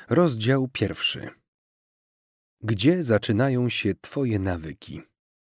Rozdział 1. Gdzie zaczynają się Twoje nawyki?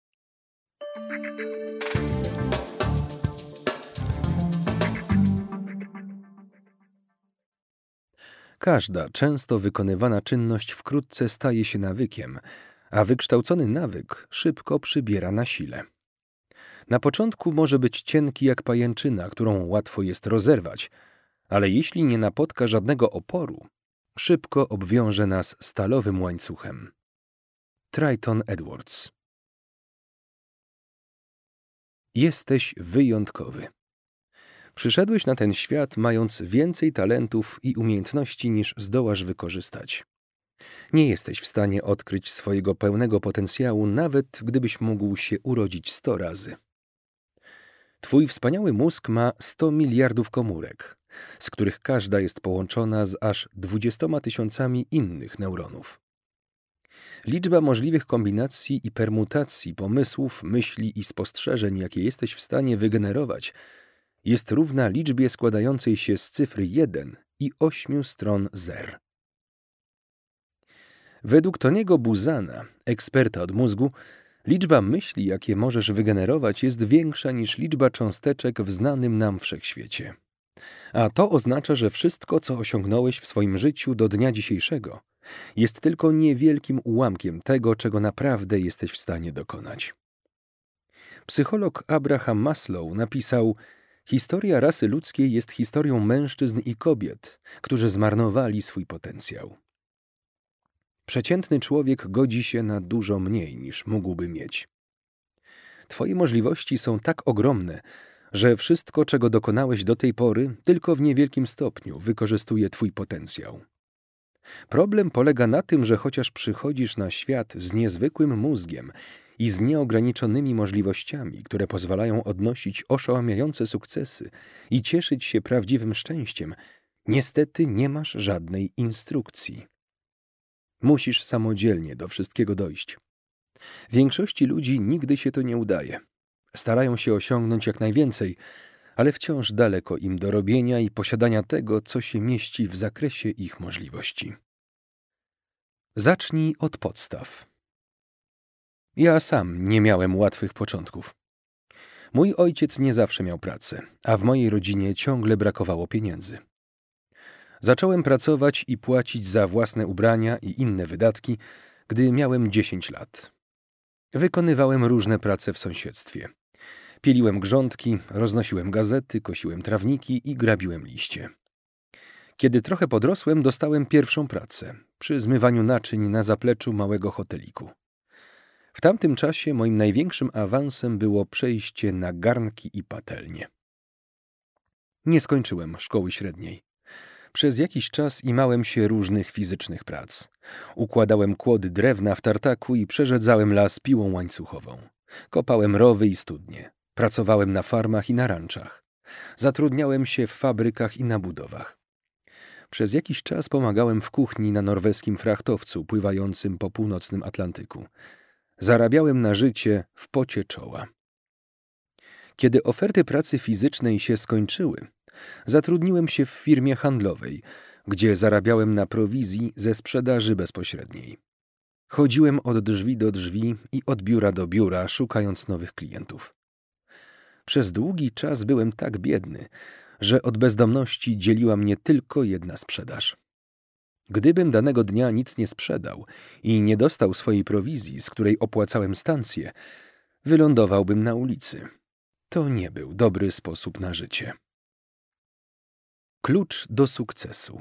Każda często wykonywana czynność wkrótce staje się nawykiem, a wykształcony nawyk szybko przybiera na sile. Na początku może być cienki jak pajęczyna, którą łatwo jest rozerwać, ale jeśli nie napotka żadnego oporu, szybko obwiąże nas stalowym łańcuchem. Trayton Edwards. Jesteś wyjątkowy. Przyszedłeś na ten świat, mając więcej talentów i umiejętności, niż zdołasz wykorzystać. Nie jesteś w stanie odkryć swojego pełnego potencjału, nawet gdybyś mógł się urodzić 100 razy. Twój wspaniały mózg ma 100 miliardów komórek, z których każda jest połączona z aż 20 000 innych neuronów. Liczba możliwych kombinacji i permutacji pomysłów, myśli i spostrzeżeń, jakie jesteś w stanie wygenerować, jest równa liczbie składającej się z cyfry 1 i 8 stron zer. Według Tony'ego Buzana, eksperta od mózgu, liczba myśli, jakie możesz wygenerować, jest większa niż liczba cząsteczek w znanym nam wszechświecie. A to oznacza, że wszystko, co osiągnąłeś w swoim życiu do dnia dzisiejszego, jest tylko niewielkim ułamkiem tego, czego naprawdę jesteś w stanie dokonać. Psycholog Abraham Maslow napisał: historia rasy ludzkiej jest historią mężczyzn i kobiet, którzy zmarnowali swój potencjał. Przeciętny człowiek godzi się na dużo mniej, niż mógłby mieć. Twoje możliwości są tak ogromne, że wszystko, czego dokonałeś do tej pory, tylko w niewielkim stopniu wykorzystuje twój potencjał. Problem polega na tym, że chociaż przychodzisz na świat z niezwykłym mózgiem i z nieograniczonymi możliwościami, które pozwalają odnosić oszałamiające sukcesy i cieszyć się prawdziwym szczęściem, niestety nie masz żadnej instrukcji. Musisz samodzielnie do wszystkiego dojść. Większości ludzi nigdy się to nie udaje. Starają się osiągnąć jak najwięcej, ale wciąż daleko im do robienia i posiadania tego, co się mieści w zakresie ich możliwości. Zacznij od podstaw. Ja sam nie miałem łatwych początków. Mój ojciec nie zawsze miał pracę, a w mojej rodzinie ciągle brakowało pieniędzy. Zacząłem pracować i płacić za własne ubrania i inne wydatki, gdy miałem 10 lat. Wykonywałem różne prace w sąsiedztwie. Pieliłem grządki, roznosiłem gazety, kosiłem trawniki i grabiłem liście. Kiedy trochę podrosłem, dostałem pierwszą pracę przy zmywaniu naczyń na zapleczu małego hoteliku. W tamtym czasie moim największym awansem było przejście na garnki i patelnie. Nie skończyłem szkoły średniej. Przez jakiś czas imałem się różnych fizycznych prac. Układałem kłody drewna w tartaku i przerzedzałem las piłą łańcuchową. Kopałem rowy i studnie. Pracowałem na farmach i na ranczach. Zatrudniałem się w fabrykach i na budowach. Przez jakiś czas pomagałem w kuchni na norweskim frachtowcu pływającym po północnym Atlantyku. Zarabiałem na życie w pocie czoła. Kiedy oferty pracy fizycznej się skończyły, zatrudniłem się w firmie handlowej, gdzie zarabiałem na prowizji ze sprzedaży bezpośredniej. Chodziłem od drzwi do drzwi i od biura do biura, szukając nowych klientów. Przez długi czas byłem tak biedny, że od bezdomności dzieliła mnie tylko jedna sprzedaż. Gdybym danego dnia nic nie sprzedał i nie dostał swojej prowizji, z której opłacałem stację, wylądowałbym na ulicy. To nie był dobry sposób na życie. Klucz do sukcesu.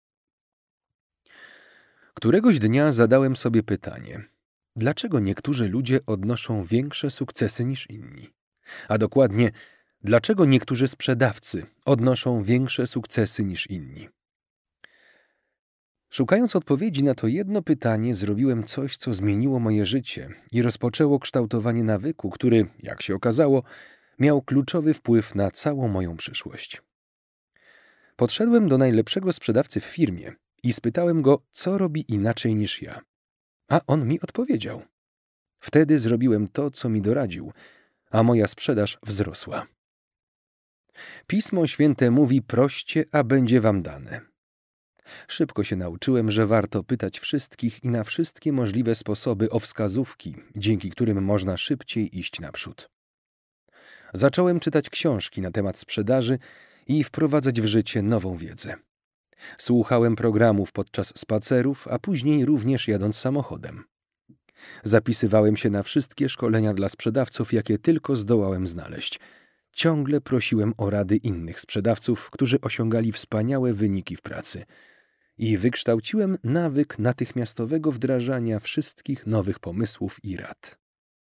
Któregoś dnia zadałem sobie pytanie: dlaczego niektórzy ludzie odnoszą większe sukcesy niż inni? A dokładnie, dlaczego niektórzy sprzedawcy odnoszą większe sukcesy niż inni? Szukając odpowiedzi na to jedno pytanie, zrobiłem coś, co zmieniło moje życie i rozpoczęło kształtowanie nawyku, który, jak się okazało, miał kluczowy wpływ na całą moją przyszłość. Podszedłem do najlepszego sprzedawcy w firmie i spytałem go, co robi inaczej niż ja. A on mi odpowiedział. Wtedy zrobiłem to, co mi doradził, a moja sprzedaż wzrosła. Pismo Święte mówi: proście, a będzie wam dane. Szybko się nauczyłem, że warto pytać wszystkich i na wszystkie możliwe sposoby o wskazówki, dzięki którym można szybciej iść naprzód. Zacząłem czytać książki na temat sprzedaży i wprowadzać w życie nową wiedzę. Słuchałem programów podczas spacerów, a później również jadąc samochodem. Zapisywałem się na wszystkie szkolenia dla sprzedawców, jakie tylko zdołałem znaleźć. Ciągle prosiłem o rady innych sprzedawców, którzy osiągali wspaniałe wyniki w pracy. I wykształciłem nawyk natychmiastowego wdrażania wszystkich nowych pomysłów i rad.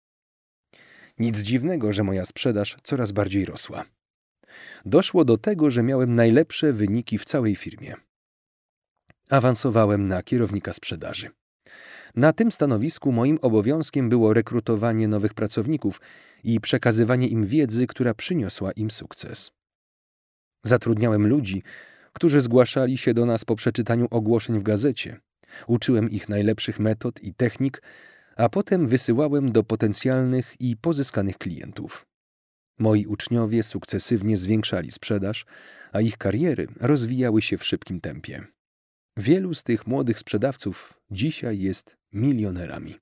Nic dziwnego, że moja sprzedaż coraz bardziej rosła. Doszło do tego, że miałem najlepsze wyniki w całej firmie. Awansowałem na kierownika sprzedaży. Na tym stanowisku moim obowiązkiem było rekrutowanie nowych pracowników i przekazywanie im wiedzy, która przyniosła im sukces. Zatrudniałem ludzi, którzy zgłaszali się do nas po przeczytaniu ogłoszeń w gazecie. Uczyłem ich najlepszych metod i technik, a potem wysyłałem do potencjalnych i pozyskanych klientów. Moi uczniowie sukcesywnie zwiększali sprzedaż, a ich kariery rozwijały się w szybkim tempie. Wielu z tych młodych sprzedawców dzisiaj jest milionerami.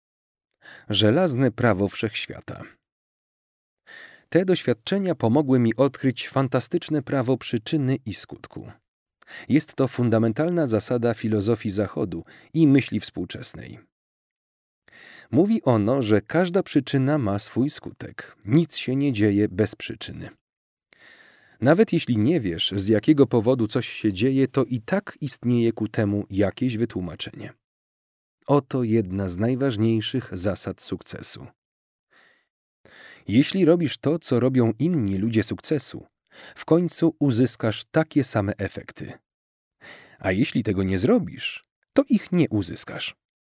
Żelazne prawo wszechświata. Te doświadczenia pomogły mi odkryć fantastyczne prawo przyczyny i skutku. Jest to fundamentalna zasada filozofii Zachodu i myśli współczesnej. Mówi ono, że każda przyczyna ma swój skutek. Nic się nie dzieje bez przyczyny. Nawet jeśli nie wiesz, z jakiego powodu coś się dzieje, to i tak istnieje ku temu jakieś wytłumaczenie. Oto jedna z najważniejszych zasad sukcesu. Jeśli robisz to, co robią inni ludzie sukcesu, w końcu uzyskasz takie same efekty. A jeśli tego nie zrobisz, to ich nie uzyskasz.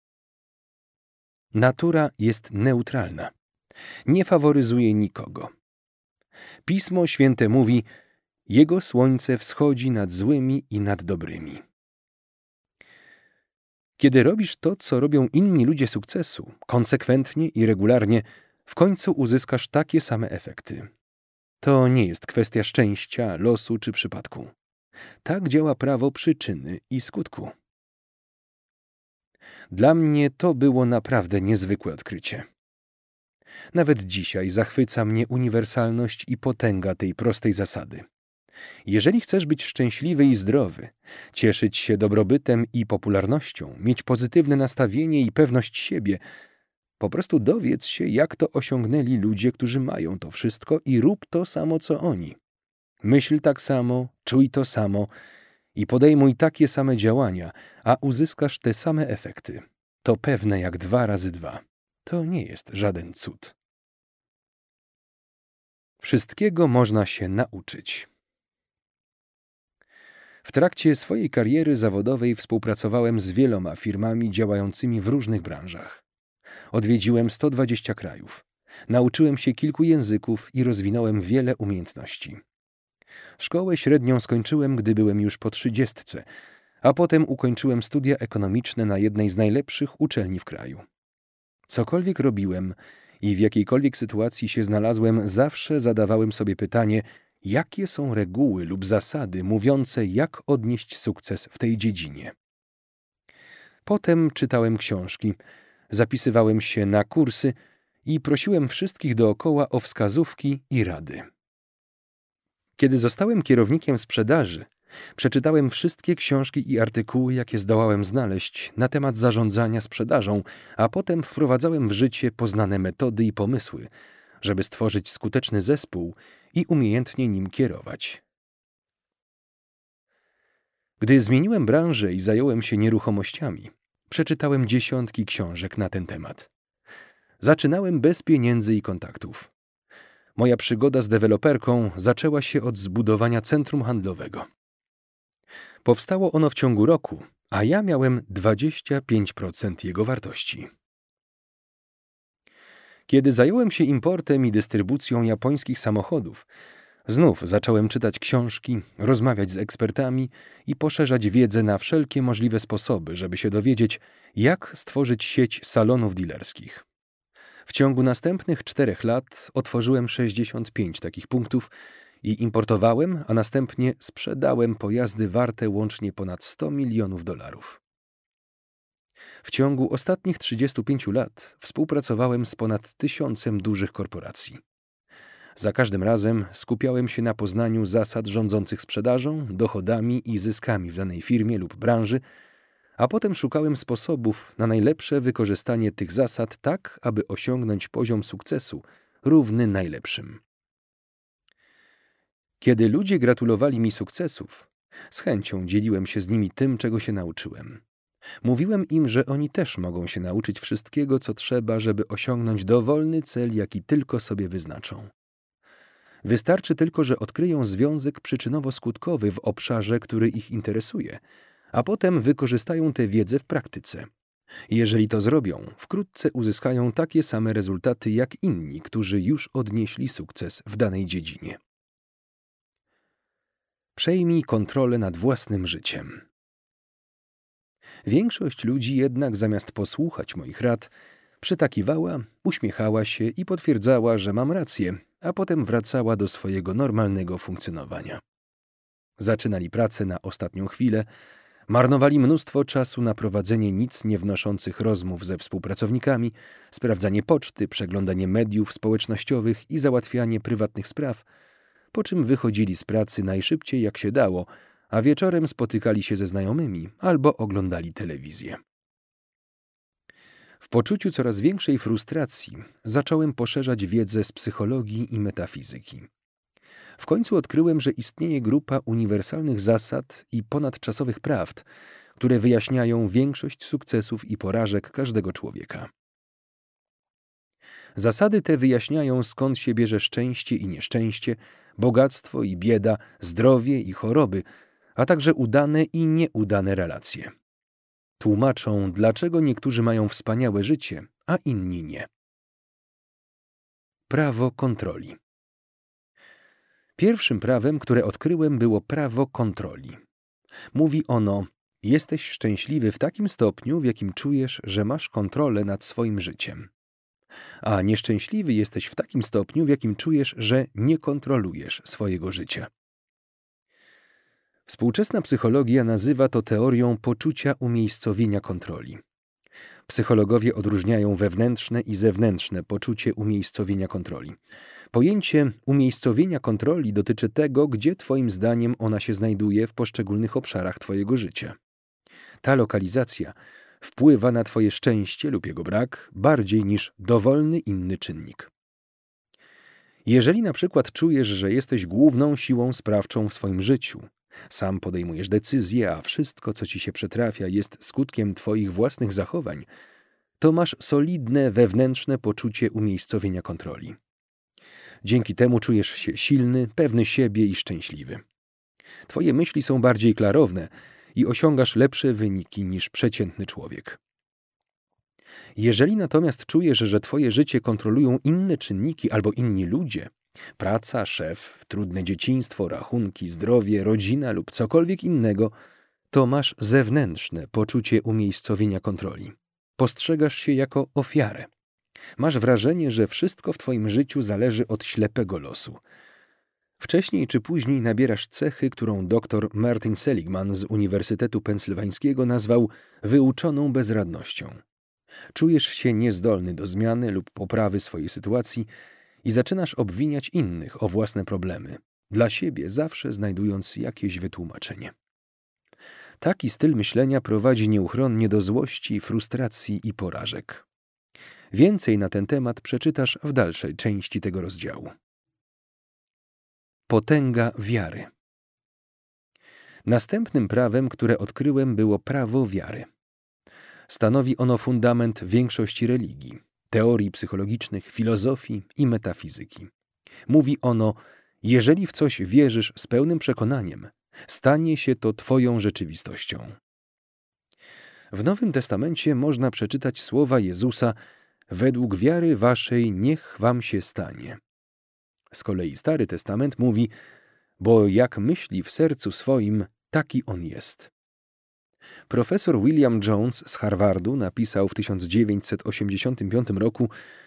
Natura jest neutralna. Nie faworyzuje nikogo. Pismo Święte mówi: Jego słońce wschodzi nad złymi i nad dobrymi. Kiedy robisz to, co robią inni ludzie sukcesu, konsekwentnie i regularnie, w końcu uzyskasz takie same efekty. To nie jest kwestia szczęścia, losu czy przypadku. Tak działa prawo przyczyny i skutku. Dla mnie to było naprawdę niezwykłe odkrycie. Nawet dzisiaj zachwyca mnie uniwersalność i potęga tej prostej zasady. Jeżeli chcesz być szczęśliwy i zdrowy, cieszyć się dobrobytem i popularnością, mieć pozytywne nastawienie i pewność siebie, po prostu dowiedz się, jak to osiągnęli ludzie, którzy mają to wszystko, i rób to samo, co oni. Myśl tak samo, czuj to samo i podejmuj takie same działania, a uzyskasz te same efekty. To pewne jak 2 razy 2. To nie jest żaden cud. Wszystkiego można się nauczyć. W trakcie swojej kariery zawodowej współpracowałem z wieloma firmami działającymi w różnych branżach. Odwiedziłem 120 krajów. Nauczyłem się kilku języków i rozwinąłem wiele umiejętności. Szkołę średnią skończyłem, gdy byłem już po 30, a potem ukończyłem studia ekonomiczne na jednej z najlepszych uczelni w kraju. Cokolwiek robiłem i w jakiejkolwiek sytuacji się znalazłem, zawsze zadawałem sobie pytanie, jakie są reguły lub zasady mówiące, jak odnieść sukces w tej dziedzinie. Potem czytałem książki, zapisywałem się na kursy i prosiłem wszystkich dookoła o wskazówki i rady. Kiedy zostałem kierownikiem sprzedaży, przeczytałem wszystkie książki i artykuły, jakie zdołałem znaleźć na temat zarządzania sprzedażą, a potem wprowadzałem w życie poznane metody i pomysły, żeby stworzyć skuteczny zespół i umiejętnie nim kierować. Gdy zmieniłem branżę i zająłem się nieruchomościami, przeczytałem dziesiątki książek na ten temat. Zaczynałem bez pieniędzy i kontaktów. Moja przygoda z deweloperką zaczęła się od zbudowania centrum handlowego. Powstało ono w ciągu roku, a ja miałem 25% jego wartości. Kiedy zająłem się importem i dystrybucją japońskich samochodów, znów zacząłem czytać książki, rozmawiać z ekspertami i poszerzać wiedzę na wszelkie możliwe sposoby, żeby się dowiedzieć, jak stworzyć sieć salonów dealerskich. W ciągu następnych 4 lat otworzyłem 65 takich punktów I importowałem, a następnie sprzedałem pojazdy warte łącznie ponad $100 milionów. W ciągu ostatnich 35 lat współpracowałem z ponad 1000 dużych korporacji. Za każdym razem skupiałem się na poznaniu zasad rządzących sprzedażą, dochodami i zyskami w danej firmie lub branży, a potem szukałem sposobów na najlepsze wykorzystanie tych zasad tak, aby osiągnąć poziom sukcesu równy najlepszym. Kiedy ludzie gratulowali mi sukcesów, z chęcią dzieliłem się z nimi tym, czego się nauczyłem. Mówiłem im, że oni też mogą się nauczyć wszystkiego, co trzeba, żeby osiągnąć dowolny cel, jaki tylko sobie wyznaczą. Wystarczy tylko, że odkryją związek przyczynowo-skutkowy w obszarze, który ich interesuje, a potem wykorzystają tę wiedzę w praktyce. Jeżeli to zrobią, wkrótce uzyskają takie same rezultaty jak inni, którzy już odnieśli sukces w danej dziedzinie. Przejmij kontrolę nad własnym życiem. Większość ludzi jednak zamiast posłuchać moich rad, przytakiwała, uśmiechała się i potwierdzała, że mam rację, a potem wracała do swojego normalnego funkcjonowania. Zaczynali pracę na ostatnią chwilę, marnowali mnóstwo czasu na prowadzenie nic nie wnoszących rozmów ze współpracownikami, sprawdzanie poczty, przeglądanie mediów społecznościowych i załatwianie prywatnych spraw, po czym wychodzili z pracy najszybciej jak się dało, a wieczorem spotykali się ze znajomymi albo oglądali telewizję. W poczuciu coraz większej frustracji zacząłem poszerzać wiedzę z psychologii i metafizyki. W końcu odkryłem, że istnieje grupa uniwersalnych zasad i ponadczasowych prawd, które wyjaśniają większość sukcesów i porażek każdego człowieka. Zasady te wyjaśniają, skąd się bierze szczęście i nieszczęście, bogactwo i bieda, zdrowie i choroby, a także udane i nieudane relacje. Tłumaczą, dlaczego niektórzy mają wspaniałe życie, a inni nie. Prawo kontroli. Pierwszym prawem, które odkryłem, było prawo kontroli. Mówi ono: jesteś szczęśliwy w takim stopniu, w jakim czujesz, że masz kontrolę nad swoim życiem. A nieszczęśliwy jesteś w takim stopniu, w jakim czujesz, że nie kontrolujesz swojego życia. Współczesna psychologia nazywa to teorią poczucia umiejscowienia kontroli. Psychologowie odróżniają wewnętrzne i zewnętrzne poczucie umiejscowienia kontroli. Pojęcie umiejscowienia kontroli dotyczy tego, gdzie twoim zdaniem ona się znajduje w poszczególnych obszarach twojego życia. Ta lokalizacja wpływa na twoje szczęście lub jego brak bardziej niż dowolny inny czynnik. Jeżeli na przykład czujesz, że jesteś główną siłą sprawczą w swoim życiu, sam podejmujesz decyzje, a wszystko, co ci się przytrafia, jest skutkiem twoich własnych zachowań, to masz solidne wewnętrzne poczucie umiejscowienia kontroli. Dzięki temu czujesz się silny, pewny siebie i szczęśliwy. Twoje myśli są bardziej klarowne i osiągasz lepsze wyniki niż przeciętny człowiek. Jeżeli natomiast czujesz, że twoje życie kontrolują inne czynniki albo inni ludzie, praca, szef, trudne dzieciństwo, rachunki, zdrowie, rodzina lub cokolwiek innego, to masz zewnętrzne poczucie umiejscowienia kontroli. Postrzegasz się jako ofiarę. Masz wrażenie, że wszystko w twoim życiu zależy od ślepego losu. Wcześniej czy później nabierasz cechy, którą dr Martin Seligman z Uniwersytetu Pensylwańskiego nazwał wyuczoną bezradnością. Czujesz się niezdolny do zmiany lub poprawy swojej sytuacji i zaczynasz obwiniać innych o własne problemy, dla siebie zawsze znajdując jakieś wytłumaczenie. Taki styl myślenia prowadzi nieuchronnie do złości, frustracji i porażek. Więcej na ten temat przeczytasz w dalszej części tego rozdziału. Potęga wiary. Następnym prawem, które odkryłem, było prawo wiary. Stanowi ono fundament większości religii, teorii psychologicznych, filozofii i metafizyki. Mówi ono: jeżeli w coś wierzysz z pełnym przekonaniem, stanie się to twoją rzeczywistością. W Nowym Testamencie można przeczytać słowa Jezusa: według wiary waszej niech wam się stanie. Z kolei Stary Testament mówi: bo jak myśli w sercu swoim, taki on jest. Profesor William Jones z Harvardu napisał w 1985 roku: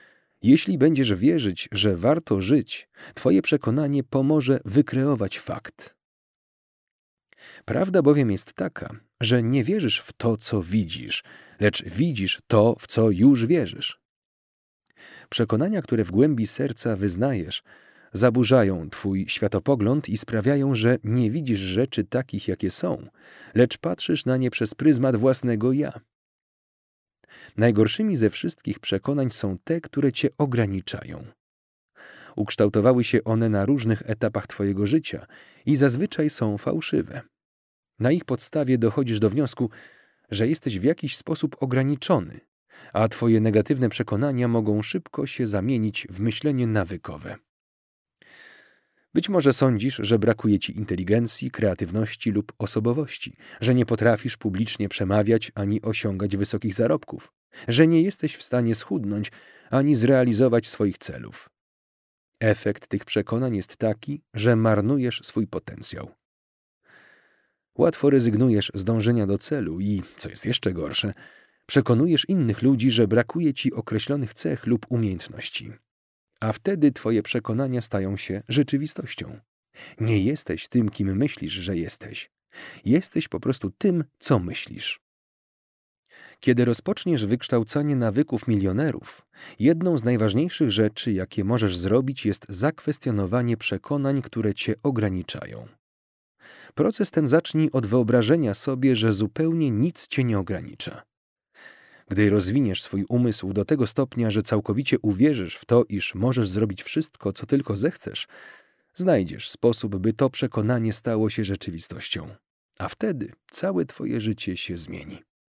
Jeśli będziesz wierzyć, że warto żyć, twoje przekonanie pomoże wykreować fakt. Prawda bowiem jest taka, że nie wierzysz w to, co widzisz, lecz widzisz to, w co już wierzysz. Przekonania, które w głębi serca wyznajesz, zaburzają twój światopogląd i sprawiają, że nie widzisz rzeczy takich, jakie są, lecz patrzysz na nie przez pryzmat własnego ja. Najgorszymi ze wszystkich przekonań są te, które cię ograniczają. Ukształtowały się one na różnych etapach twojego życia i zazwyczaj są fałszywe. Na ich podstawie dochodzisz do wniosku, że jesteś w jakiś sposób ograniczony, a twoje negatywne przekonania mogą szybko się zamienić w myślenie nawykowe. Być może sądzisz, że brakuje ci inteligencji, kreatywności lub osobowości, że nie potrafisz publicznie przemawiać ani osiągać wysokich zarobków, że nie jesteś w stanie schudnąć ani zrealizować swoich celów. Efekt tych przekonań jest taki, że marnujesz swój potencjał. Łatwo rezygnujesz z dążenia do celu i, co jest jeszcze gorsze, przekonujesz innych ludzi, że brakuje ci określonych cech lub umiejętności. A wtedy twoje przekonania stają się rzeczywistością. Nie jesteś tym, kim myślisz, że jesteś. Jesteś po prostu tym, co myślisz. Kiedy rozpoczniesz wykształcanie nawyków milionerów, jedną z najważniejszych rzeczy, jakie możesz zrobić, jest zakwestionowanie przekonań, które cię ograniczają. Proces ten zacznij od wyobrażenia sobie, że zupełnie nic cię nie ogranicza. Gdy rozwiniesz swój umysł do tego stopnia, że całkowicie uwierzysz w to, iż możesz zrobić wszystko, co tylko zechcesz, znajdziesz sposób, by to przekonanie stało się rzeczywistością. A wtedy całe twoje życie się zmieni.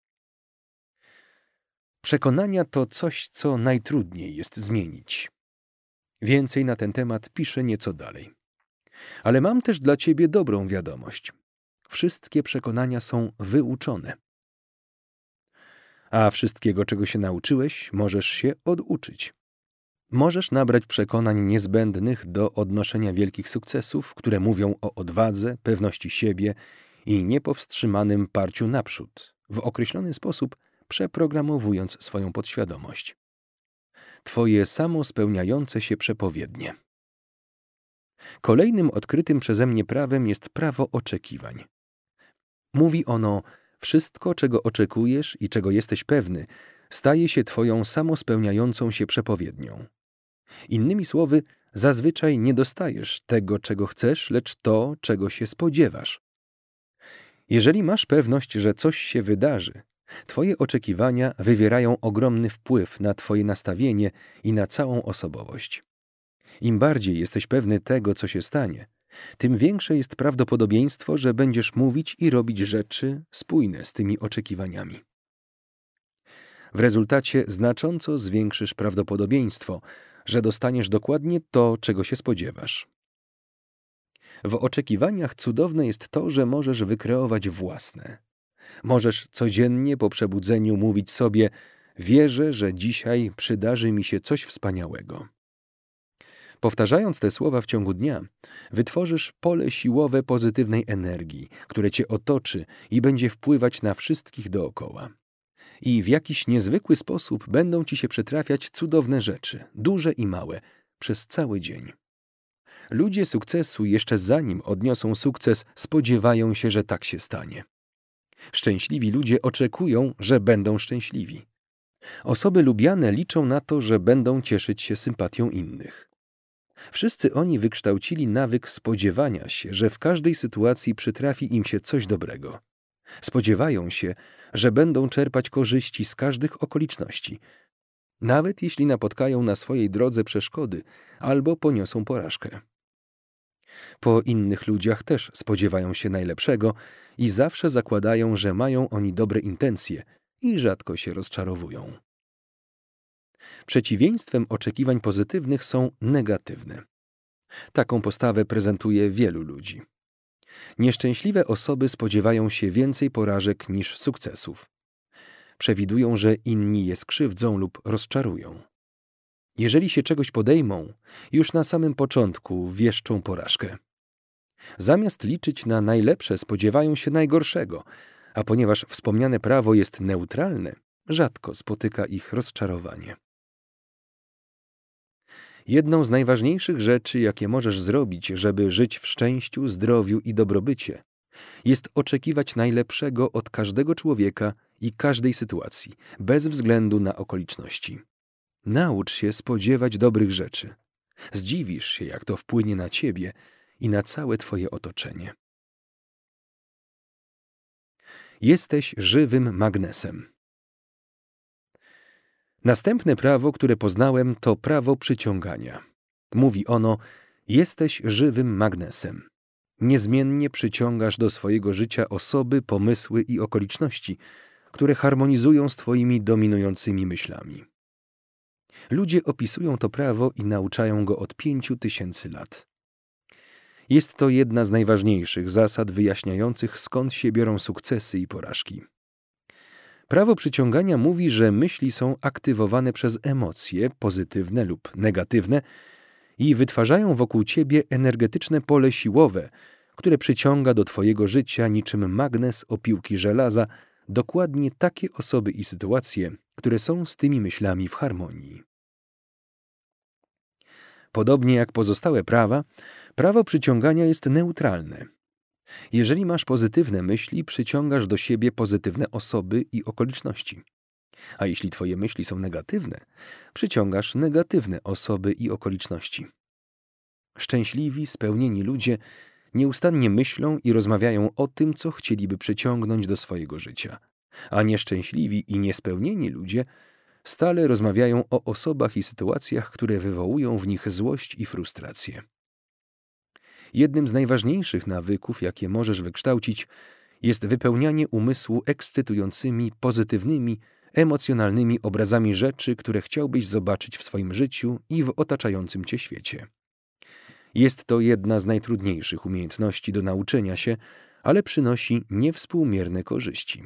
Przekonania to coś, co najtrudniej jest zmienić. Więcej na ten temat piszę nieco dalej. Ale mam też dla ciebie dobrą wiadomość. Wszystkie przekonania są wyuczone. A wszystkiego, czego się nauczyłeś, możesz się oduczyć. Możesz nabrać przekonań niezbędnych do odnoszenia wielkich sukcesów, które mówią o odwadze, pewności siebie i niepowstrzymanym parciu naprzód, w określony sposób przeprogramowując swoją podświadomość. Twoje samospełniające się przepowiednie. Kolejnym odkrytym przeze mnie prawem jest prawo oczekiwań. Mówi ono: wszystko, czego oczekujesz i czego jesteś pewny, staje się twoją samospełniającą się przepowiednią. Innymi słowy, zazwyczaj nie dostajesz tego, czego chcesz, lecz to, czego się spodziewasz. Jeżeli masz pewność, że coś się wydarzy, twoje oczekiwania wywierają ogromny wpływ na twoje nastawienie i na całą osobowość. Im bardziej jesteś pewny tego, co się stanie, tym większe jest prawdopodobieństwo, że będziesz mówić i robić rzeczy spójne z tymi oczekiwaniami. W rezultacie znacząco zwiększysz prawdopodobieństwo, że dostaniesz dokładnie to, czego się spodziewasz. W oczekiwaniach cudowne jest to, że możesz wykreować własne. Możesz codziennie po przebudzeniu mówić sobie: wierzę, że dzisiaj przydarzy mi się coś wspaniałego. Powtarzając te słowa w ciągu dnia, wytworzysz pole siłowe pozytywnej energii, które cię otoczy i będzie wpływać na wszystkich dookoła. I w jakiś niezwykły sposób będą ci się przytrafiać cudowne rzeczy, duże i małe, przez cały dzień. Ludzie sukcesu jeszcze zanim odniosą sukces, spodziewają się, że tak się stanie. Szczęśliwi ludzie oczekują, że będą szczęśliwi. Osoby lubiane liczą na to, że będą cieszyć się sympatią innych. Wszyscy oni wykształcili nawyk spodziewania się, że w każdej sytuacji przytrafi im się coś dobrego. Spodziewają się, że będą czerpać korzyści z każdych okoliczności, nawet jeśli napotkają na swojej drodze przeszkody albo poniosą porażkę. Po innych ludziach też spodziewają się najlepszego i zawsze zakładają, że mają oni dobre intencje i rzadko się rozczarowują. Przeciwieństwem oczekiwań pozytywnych są negatywne. Taką postawę prezentuje wielu ludzi. Nieszczęśliwe osoby spodziewają się więcej porażek niż sukcesów. Przewidują, że inni je skrzywdzą lub rozczarują. Jeżeli się czegoś podejmą, już na samym początku wieszczą porażkę. Zamiast liczyć na najlepsze, spodziewają się najgorszego, a ponieważ wspomniane prawo jest neutralne, rzadko spotyka ich rozczarowanie. Jedną z najważniejszych rzeczy, jakie możesz zrobić, żeby żyć w szczęściu, zdrowiu i dobrobycie, jest oczekiwać najlepszego od każdego człowieka i każdej sytuacji, bez względu na okoliczności. Naucz się spodziewać dobrych rzeczy. Zdziwisz się, jak to wpłynie na ciebie i na całe twoje otoczenie. Jesteś żywym magnesem. Następne prawo, które poznałem, to prawo przyciągania. Mówi ono: jesteś żywym magnesem. Niezmiennie przyciągasz do swojego życia osoby, pomysły i okoliczności, które harmonizują z twoimi dominującymi myślami. Ludzie opisują to prawo i nauczają go od 5000 lat. Jest to jedna z najważniejszych zasad wyjaśniających, skąd się biorą sukcesy i porażki. Prawo przyciągania mówi, że myśli są aktywowane przez emocje, pozytywne lub negatywne, i wytwarzają wokół ciebie energetyczne pole siłowe, które przyciąga do twojego życia niczym magnes opiłki żelaza dokładnie takie osoby i sytuacje, które są z tymi myślami w harmonii. Podobnie jak pozostałe prawa, prawo przyciągania jest neutralne. Jeżeli masz pozytywne myśli, przyciągasz do siebie pozytywne osoby i okoliczności. A jeśli twoje myśli są negatywne, przyciągasz negatywne osoby i okoliczności. Szczęśliwi, spełnieni ludzie nieustannie myślą i rozmawiają o tym, co chcieliby przyciągnąć do swojego życia, a nieszczęśliwi i niespełnieni ludzie stale rozmawiają o osobach i sytuacjach, które wywołują w nich złość i frustrację. Jednym z najważniejszych nawyków, jakie możesz wykształcić, jest wypełnianie umysłu ekscytującymi, pozytywnymi, emocjonalnymi obrazami rzeczy, które chciałbyś zobaczyć w swoim życiu i w otaczającym cię świecie. Jest to jedna z najtrudniejszych umiejętności do nauczenia się, ale przynosi niewspółmierne korzyści.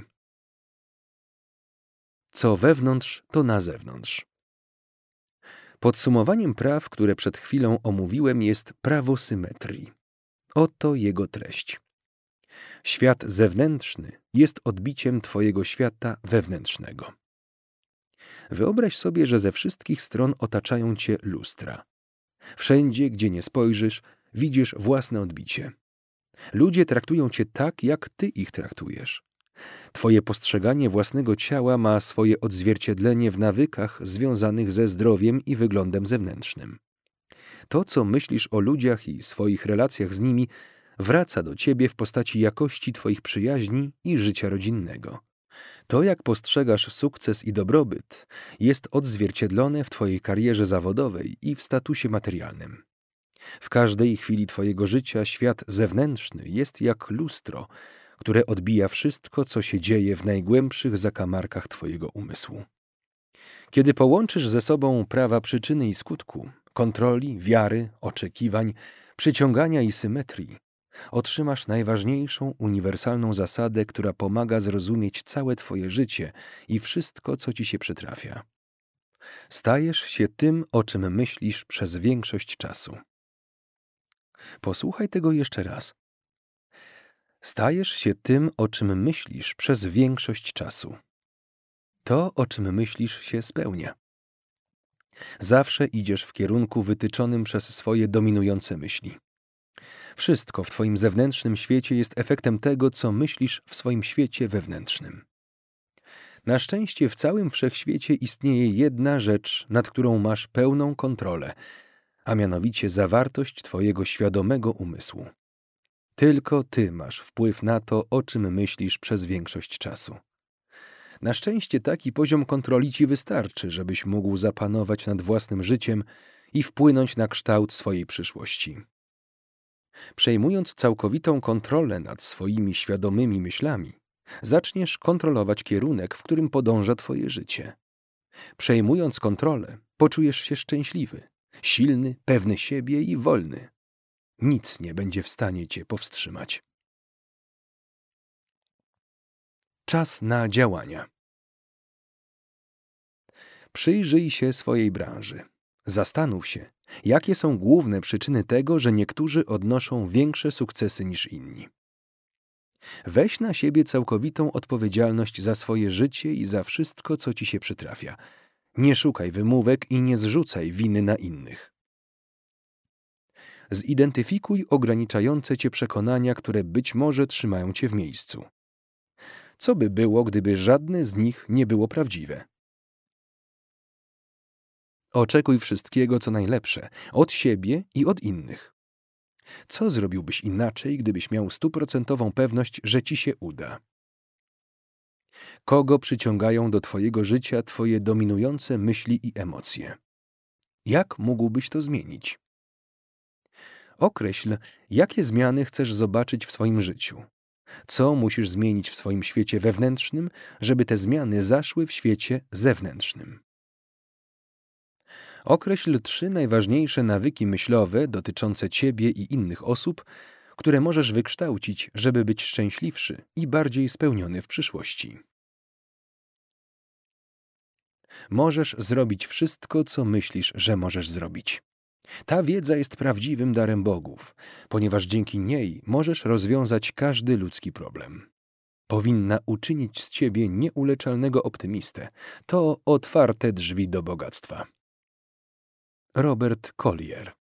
Co wewnątrz, to na zewnątrz. Podsumowaniem praw, które przed chwilą omówiłem, jest prawo symetrii. Oto jego treść. Świat zewnętrzny jest odbiciem twojego świata wewnętrznego. Wyobraź sobie, że ze wszystkich stron otaczają cię lustra. Wszędzie, gdzie nie spojrzysz, widzisz własne odbicie. Ludzie traktują cię tak, jak ty ich traktujesz. Twoje postrzeganie własnego ciała ma swoje odzwierciedlenie w nawykach związanych ze zdrowiem i wyglądem zewnętrznym. To, co myślisz o ludziach i swoich relacjach z nimi, wraca do ciebie w postaci jakości twoich przyjaźni i życia rodzinnego. To, jak postrzegasz sukces i dobrobyt, jest odzwierciedlone w twojej karierze zawodowej i w statusie materialnym. W każdej chwili twojego życia świat zewnętrzny jest jak lustro, które odbija wszystko, co się dzieje w najgłębszych zakamarkach twojego umysłu. Kiedy połączysz ze sobą prawa przyczyny i skutku, kontroli, wiary, oczekiwań, przyciągania i symetrii, otrzymasz najważniejszą uniwersalną zasadę, która pomaga zrozumieć całe twoje życie i wszystko, co ci się przytrafia. Stajesz się tym, o czym myślisz przez większość czasu. Posłuchaj tego jeszcze raz. Stajesz się tym, o czym myślisz przez większość czasu. To, o czym myślisz, się spełnia. Zawsze idziesz w kierunku wytyczonym przez swoje dominujące myśli. Wszystko w twoim zewnętrznym świecie jest efektem tego, co myślisz w swoim świecie wewnętrznym. Na szczęście w całym wszechświecie istnieje jedna rzecz, nad którą masz pełną kontrolę, a mianowicie zawartość twojego świadomego umysłu. Tylko ty masz wpływ na to, o czym myślisz przez większość czasu. Na szczęście taki poziom kontroli ci wystarczy, żebyś mógł zapanować nad własnym życiem i wpłynąć na kształt swojej przyszłości. Przejmując całkowitą kontrolę nad swoimi świadomymi myślami, zaczniesz kontrolować kierunek, w którym podąża twoje życie. Przejmując kontrolę, poczujesz się szczęśliwy, silny, pewny siebie i wolny. Nic nie będzie w stanie cię powstrzymać. Czas na działania. Przyjrzyj się swojej branży. Zastanów się, jakie są główne przyczyny tego, że niektórzy odnoszą większe sukcesy niż inni. Weź na siebie całkowitą odpowiedzialność za swoje życie i za wszystko, co ci się przytrafia. Nie szukaj wymówek i nie zrzucaj winy na innych. Zidentyfikuj ograniczające cię przekonania, które być może trzymają cię w miejscu. Co by było, gdyby żadne z nich nie było prawdziwe? Oczekuj wszystkiego, co najlepsze, od siebie i od innych. Co zrobiłbyś inaczej, gdybyś miał 100% pewność, że ci się uda? Kogo przyciągają do twojego życia twoje dominujące myśli i emocje? Jak mógłbyś to zmienić? Określ, jakie zmiany chcesz zobaczyć w swoim życiu. Co musisz zmienić w swoim świecie wewnętrznym, żeby te zmiany zaszły w świecie zewnętrznym. Określ 3 najważniejsze nawyki myślowe dotyczące ciebie i innych osób, które możesz wykształcić, żeby być szczęśliwszy i bardziej spełniony w przyszłości. Możesz zrobić wszystko, co myślisz, że możesz zrobić. Ta wiedza jest prawdziwym darem bogów, ponieważ dzięki niej możesz rozwiązać każdy ludzki problem. Powinna uczynić z ciebie nieuleczalnego optymistę. To otwarte drzwi do bogactwa. Robert Collier.